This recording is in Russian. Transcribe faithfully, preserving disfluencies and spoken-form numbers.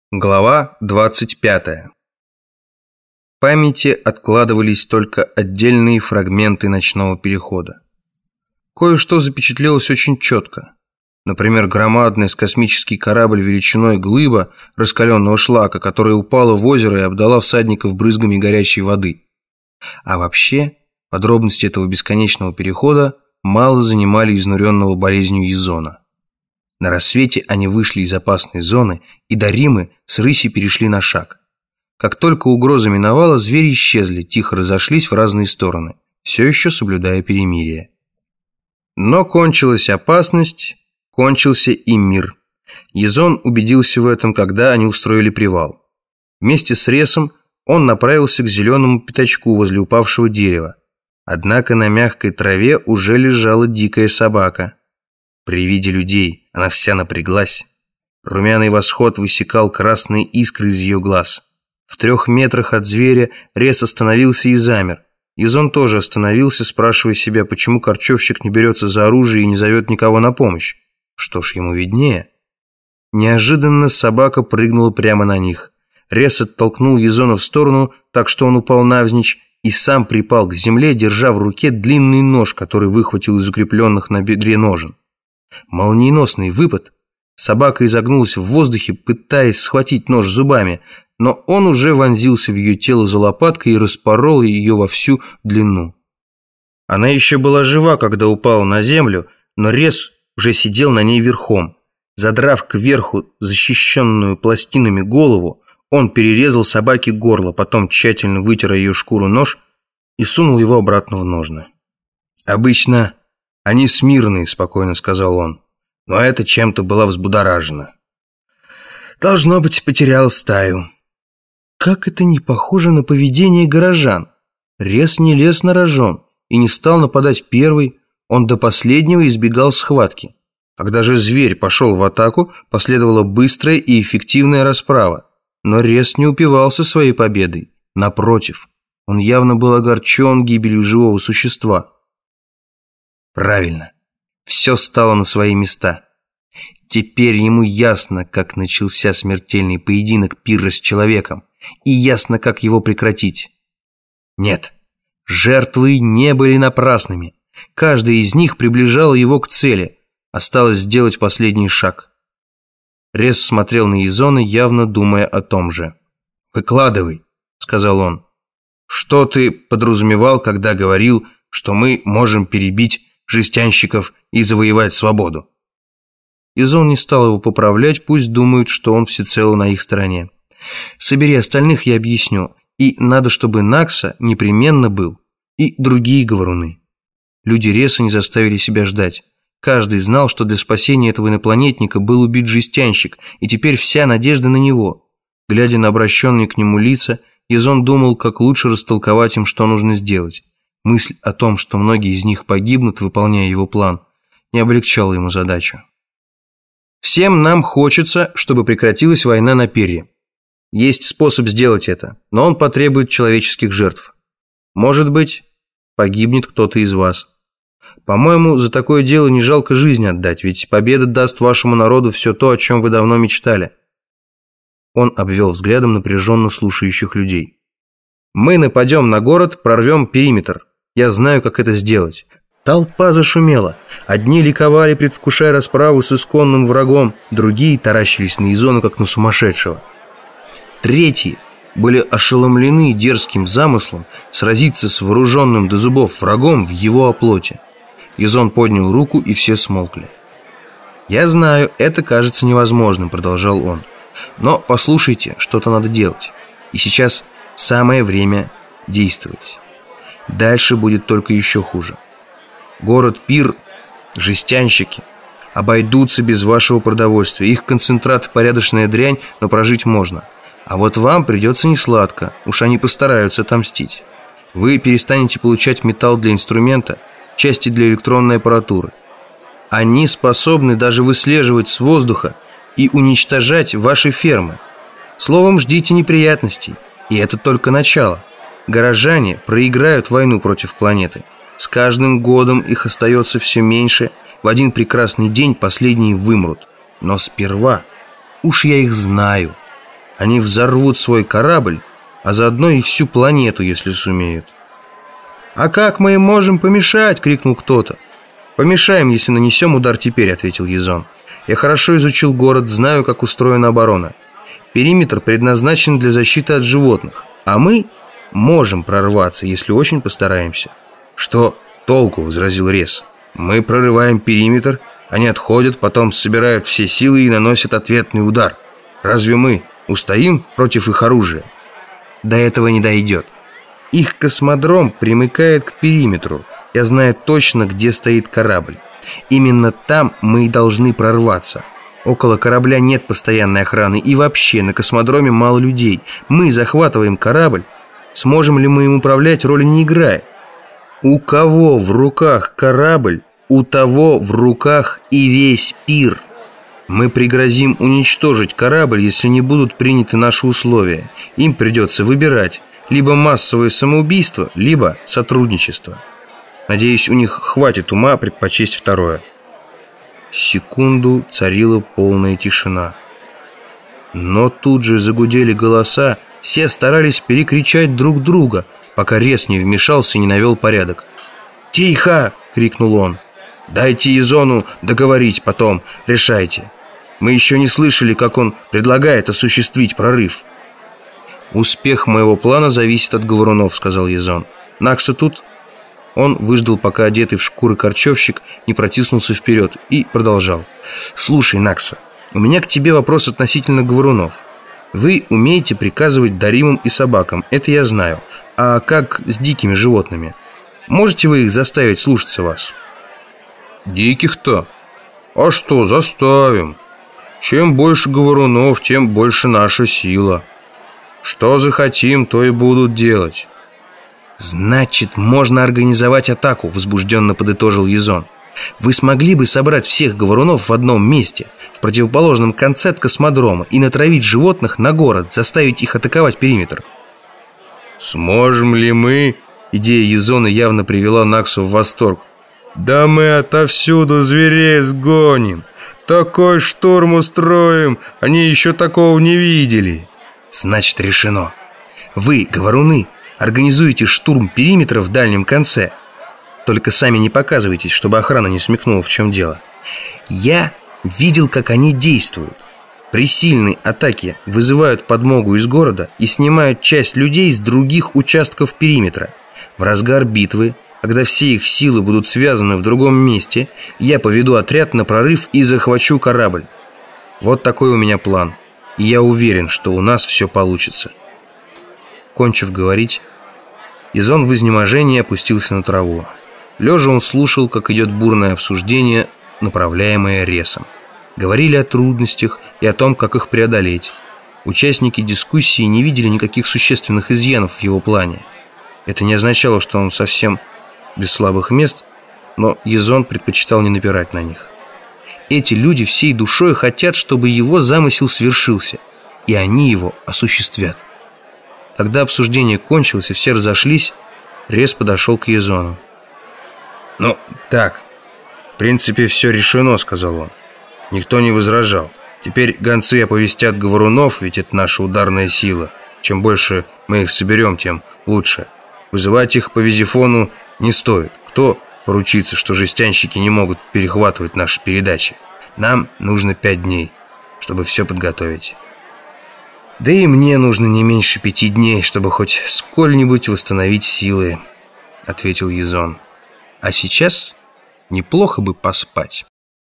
Глава двадцать пятая. В памяти откладывались только отдельные фрагменты ночного перехода. Кое-что запечатлелось очень четко. Например, громадный космический корабль величиной глыба раскаленного шлака, которая упала в озеро и обдала всадников брызгами горячей воды. А вообще, подробности этого бесконечного перехода мало занимали изнуренного болезнью Язона. На рассвете они вышли из опасной зоны и до Римы с рысью перешли на шаг. Как только угроза миновала, звери исчезли, тихо разошлись в разные стороны, все еще соблюдая перемирие. Но кончилась опасность, кончился и мир. Язон убедился в этом, когда они устроили привал. Вместе с Ресом он направился к зеленому пятачку возле упавшего дерева. Однако на мягкой траве уже лежала дикая собака. При виде людей она вся напряглась. Румяный восход высекал красные искры из ее глаз. В трех метрах от зверя Рес остановился и замер. Язон тоже остановился, спрашивая себя, почему корчевщик не берется за оружие и не зовет никого на помощь. Что ж, ему виднее. Неожиданно собака прыгнула прямо на них. Рес оттолкнул Язона в сторону, так что он упал навзничь, и сам припал к земле, держа в руке длинный нож, который выхватил из укрепленных на бедре ножен. Молниеносный выпад. Собака изогнулась в воздухе, пытаясь схватить нож зубами, но он уже вонзился в ее тело за лопаткой и распорол ее во всю длину. Она еще была жива, когда упала на землю, но Рес уже сидел на ней верхом. Задрав кверху защищенную пластинами голову, он перерезал собаке горло, потом тщательно вытер ее шкуру нож и сунул его обратно в ножны. Обычно «Они смирные», — спокойно сказал он, — «но это чем-то была взбудоражена. Должно быть, потерял стаю». Как это не похоже на поведение горожан. Рес не лез на рожон и не стал нападать первый, он до последнего избегал схватки. Когда же зверь пошел в атаку, последовала быстрая и эффективная расправа. Но Рес не упивался своей победой. Напротив, он явно был огорчен гибелью живого существа. Правильно, все стало на свои места. Теперь ему ясно, как начался смертельный поединок Пирра с человеком, и ясно, как его прекратить. Нет, жертвы не были напрасными. Каждая из них приближала его к цели. Осталось сделать последний шаг. Рес смотрел на Язона, явно думая о том же. «Выкладывай», — сказал он. «Что ты подразумевал, когда говорил, что мы можем перебить жестянщиков и завоевать свободу?» Язон не стал его поправлять, пусть думают, что он всецело на их стороне. «Собери остальных, я объясню. И надо, чтобы Накса непременно был. И другие говоруны». Люди Реса не заставили себя ждать. Каждый знал, что для спасения этого инопланетника был убит жестянщик, и теперь вся надежда на него. Глядя на обращенные к нему лица, Язон думал, как лучше растолковать им, что нужно сделать. Мысль о том, что многие из них погибнут, выполняя его план, не облегчала ему задачу. «Всем нам хочется, чтобы прекратилась война на Пирре. Есть способ сделать это, но он потребует человеческих жертв. Может быть, погибнет кто-то из вас. По-моему, за такое дело не жалко жизнь отдать, ведь победа даст вашему народу все то, о чем вы давно мечтали». Он обвел взглядом напряженно слушающих людей. «Мы нападем на город, прорвем периметр. Я знаю, как это сделать». Толпа зашумела. Одни ликовали, предвкушая расправу с исконным врагом, другие таращились на Язона, как на сумасшедшего. Третьи были ошеломлены дерзким замыслом сразиться с вооруженным до зубов врагом в его оплоте. Язон поднял руку, и все смолкли. «Я знаю, это кажется невозможным», — продолжал он. «Но послушайте, что-то надо делать. И сейчас самое время действовать. Дальше будет только еще хуже. Город Пир, жестянщики, обойдутся без вашего продовольствия. Их концентрат — порядочная дрянь, но прожить можно. А вот вам придется несладко, уж они постараются отомстить. Вы перестанете получать металл для инструмента, части для электронной аппаратуры. Они способны даже выслеживать с воздуха и уничтожать ваши фермы. Словом, ждите неприятностей, и это только начало. Горожане проиграют войну против планеты. С каждым годом их остается все меньше. В один прекрасный день последние вымрут. Но сперва, уж я их знаю, Они взорвут свой корабль, а заодно и всю планету, если сумеют. «А как мы им можем помешать?» — крикнул кто-то. «Помешаем, если нанесем удар теперь», — ответил Язон. «Я хорошо изучил город, знаю, как устроена оборона. Периметр предназначен для защиты от животных, а мы можем прорваться, если очень постараемся». «Что толку?» — возразил Рес. «Мы прорываем периметр, они отходят, потом собирают все силы и наносят ответный удар. Разве мы устоим против их оружия?» «До этого не дойдет. Их космодром примыкает к периметру. Я знаю точно, где стоит корабль. Именно там мы и должны прорваться. Около корабля нет постоянной охраны, и вообще на космодроме мало людей. Мы захватываем корабль. Сможем ли мы им управлять, роли не играет. У кого в руках корабль, у того в руках и весь пир. Мы пригрозим уничтожить корабль, если не будут приняты наши условия. Им придется выбирать либо массовое самоубийство, либо сотрудничество. Надеюсь, у них хватит ума предпочесть второе». Секунду царила полная тишина. Но тут же загудели голоса, все старались перекричать друг друга, пока Рес не вмешался и не навел порядок. «Тихо!» — крикнул он. «Дайте Язону договорить, потом решайте. Мы еще не слышали, как он предлагает осуществить прорыв». «Успех моего плана зависит от говорунов», — сказал Язон. «Накса тут?» Он выждал, пока одетый в шкуры корчевщик не протиснулся вперед, и продолжал. «Слушай, Накса, у меня к тебе вопрос относительно говорунов. Вы умеете приказывать даримам и собакам, это я знаю. А как с дикими животными? Можете вы их заставить слушаться вас?» «Диких-то? А что, заставим. Чем больше говорунов, тем больше наша сила. Что захотим, то и будут делать». «Значит, можно организовать атаку», — возбужденно подытожил Язон. «Вы смогли бы собрать всех говорунов в одном месте, в противоположном конце от космодрома, и натравить животных на город, заставить их атаковать периметр?» «Сможем ли мы?» Идея Язона явно привела Наксу в восторг. «Да мы отовсюду зверей сгоним, такой штурм устроим, они еще такого не видели». «Значит, решено. Вы, говоруны, организуете штурм периметра в дальнем конце. Только сами не показывайтесь, чтобы охрана не смекнула, в чем дело. Я видел, как они действуют. При сильной атаке вызывают подмогу из города и снимают часть людей с других участков периметра. В разгар битвы, когда все их силы будут связаны в другом месте, я поведу отряд на прорыв и захвачу корабль. Вот такой у меня план. И я уверен, что у нас все получится». Кончив говорить, Язон в изнеможении опустился на траву. Лежа он слушал, как идет бурное обсуждение, направляемое Ресом. Говорили о трудностях и о том, как их преодолеть. Участники дискуссии не видели никаких существенных изъянов в его плане. Это не означало, что он совсем без слабых мест, но Язон предпочитал не напирать на них. Эти люди всей душой хотят, чтобы его замысел свершился, и они его осуществят. Когда обсуждение кончилось и все разошлись, Рес подошел к Язону. «Ну, так, в принципе, все решено», — сказал он. «Никто не возражал. Теперь гонцы оповестят говорунов, ведь это наша ударная сила. Чем больше мы их соберем, тем лучше. Вызывать их по визифону не стоит. Кто поручится, что жестянщики не могут перехватывать наши передачи? Нам нужно пять дней, чтобы все подготовить». «Да и мне нужно не меньше пяти дней, чтобы хоть сколь-нибудь восстановить силы», — ответил Язон. «А сейчас неплохо бы поспать».